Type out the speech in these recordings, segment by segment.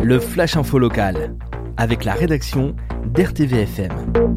le Flash Info Local, avec la rédaction d'RTVFM.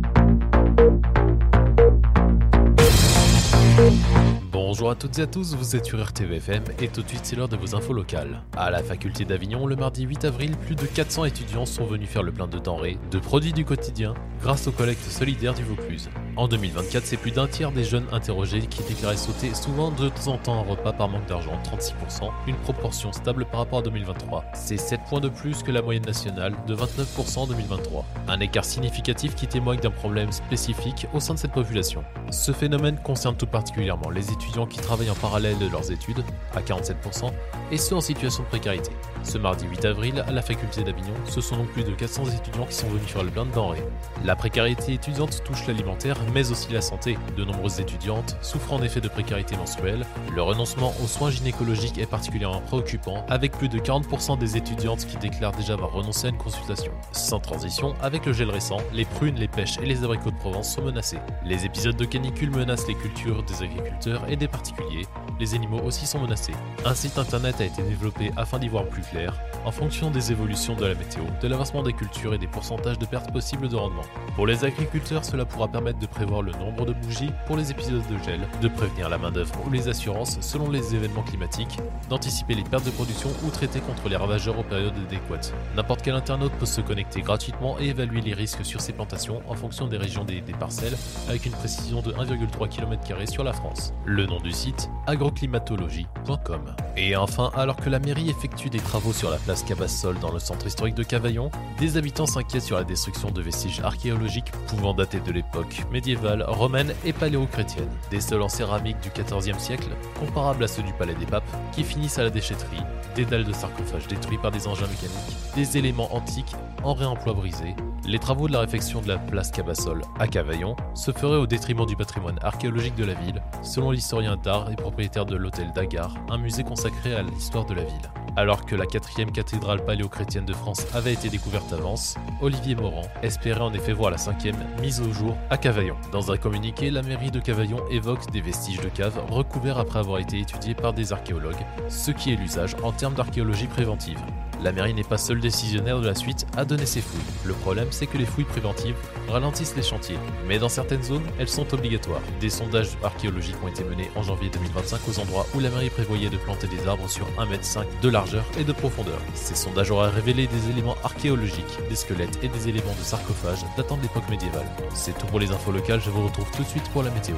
Bonjour à toutes et à tous, vous êtes sur RTVFM et tout de suite c'est l'heure de vos infos locales. À la faculté d'Avignon, le mardi 8 avril, plus de 400 étudiants sont venus faire le plein de denrées, de produits du quotidien, grâce aux collectes solidaires du Vaucluse. En 2024, c'est plus d'un tiers des jeunes interrogés qui déclaraient sauter souvent de temps en temps un repas par manque d'argent, 36%, une proportion stable par rapport à 2023. C'est 7 points de plus que la moyenne nationale de 29% en 2023. Un écart significatif qui témoigne d'un problème spécifique au sein de cette population. Ce phénomène concerne tout particulièrement les étudiants qui travaillent en parallèle de leurs études, à 47%, et ceux en situation de précarité. Ce mardi 8 avril, à la faculté d'Avignon, ce sont donc plus de 400 étudiants qui sont venus faire le plein de denrées. La précarité étudiante touche l'alimentaire, mais aussi la santé. De nombreuses étudiantes souffrent en effet de précarité menstruelle. Le renoncement aux soins gynécologiques est particulièrement préoccupant, avec plus de 40% des étudiantes qui déclarent déjà avoir renoncé à une consultation. Sans transition, avec le gel récent, les prunes, les pêches et les abricots de Provence sont menacés. Les épisodes de canicule menacent les cultures des agriculteurs et des particuliers. Les animaux aussi sont menacés. Un site internet a été développé afin d'y voir plus clair, en fonction des évolutions de la météo, de l'avancement des cultures et des pourcentages de pertes possibles de rendement. Pour les agriculteurs, cela pourra permettre de prévoir le nombre de bougies pour les épisodes de gel, de prévenir la main-d'œuvre ou les assurances selon les événements climatiques, d'anticiper les pertes de production ou traiter contre les ravageurs aux périodes adéquates. N'importe quel internaute peut se connecter gratuitement et évaluer les risques sur ses plantations en fonction des régions des parcelles, avec une précision de 1,3 km² sur la France. Le nom du site, agroclimatologie.com. Et enfin, alors que la mairie effectue des travaux sur la place Cabassole dans le centre historique de Cavaillon, des habitants s'inquiètent sur la destruction de vestiges archéologiques pouvant dater de l'époque médiévale, romaine et paléo-chrétienne. Des sols en céramique du XIVe siècle, comparables à ceux du Palais des Papes, qui finissent à la déchetterie, des dalles de sarcophages détruits par des engins mécaniques, des éléments antiques en réemploi brisés. Les travaux de la réfection de la place Cabassole à Cavaillon se feraient au détriment du patrimoine archéologique de la ville, selon l'historien d'art et propriétaire de l'hôtel d'Agar, un musée consacré à l'histoire de la ville. Alors que la 4e cathédrale paléo-chrétienne de France avait été découverte avance, Olivier Morand espérait en effet voir la 5e mise au jour à Cavaillon. Dans un communiqué, la mairie de Cavaillon évoque des vestiges de caves recouverts après avoir été étudiés par des archéologues, ce qui est l'usage en termes d'archéologie préventive. La mairie n'est pas seule décisionnaire de la suite à donner ses fouilles. Le problème, c'est que les fouilles préventives ralentissent les chantiers, mais dans certaines zones, elles sont obligatoires. Des sondages archéologiques ont été menés en janvier 2025 aux endroits où la mairie prévoyait de planter des arbres sur 1,5 m de largeur et de profondeur. Ces sondages auraient révélé des éléments archéologiques, des squelettes et des éléments de sarcophage datant de l'époque médiévale. C'est tout pour les infos locales, je vous retrouve tout de suite pour la météo.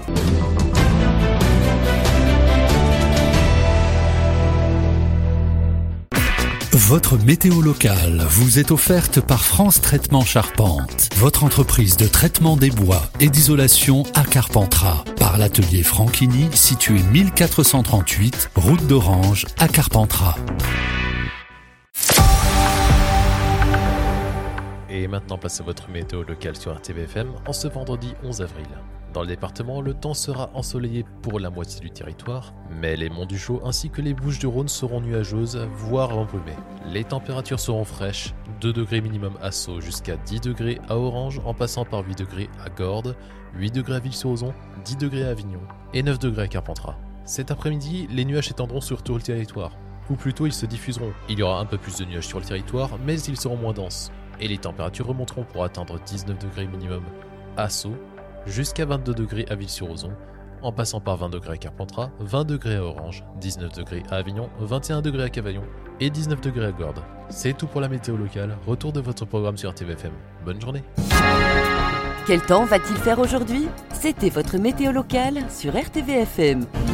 Votre météo locale vous est offerte par France Traitement Charpente, votre entreprise de traitement des bois et d'isolation à Carpentras, par l'atelier Franchini, situé 1438, route d'Orange à Carpentras. Et maintenant, place à votre météo locale sur RTVFM en ce vendredi 11 avril. Dans le département, le temps sera ensoleillé pour la moitié du territoire, mais les monts du Chaux ainsi que les Bouches-du-Rhône seront nuageuses, voire embrumées. Les températures seront fraîches, 2 degrés minimum à Sceaux jusqu'à 10 degrés à Orange, en passant par 8 degrés à Gordes, 8 degrés à Ville-sur-Ozon, 10 degrés à Avignon et 9 degrés à Carpentras. Cet après-midi, les nuages s'étendront sur tout le territoire, ou plutôt ils se diffuseront. Il y aura un peu plus de nuages sur le territoire, mais ils seront moins denses. Et les températures remonteront pour atteindre 19 degrés minimum à Sceaux, jusqu'à 22 degrés à Ville-sur-Ozon, en passant par 20 degrés à Carpentras, 20 degrés à Orange, 19 degrés à Avignon, 21 degrés à Cavaillon et 19 degrés à Gordes. C'est tout pour la météo locale, retour de votre programme sur RTVFM. Bonne journée. Quel temps va-t-il faire aujourd'hui ? C'était votre météo locale sur RTVFM.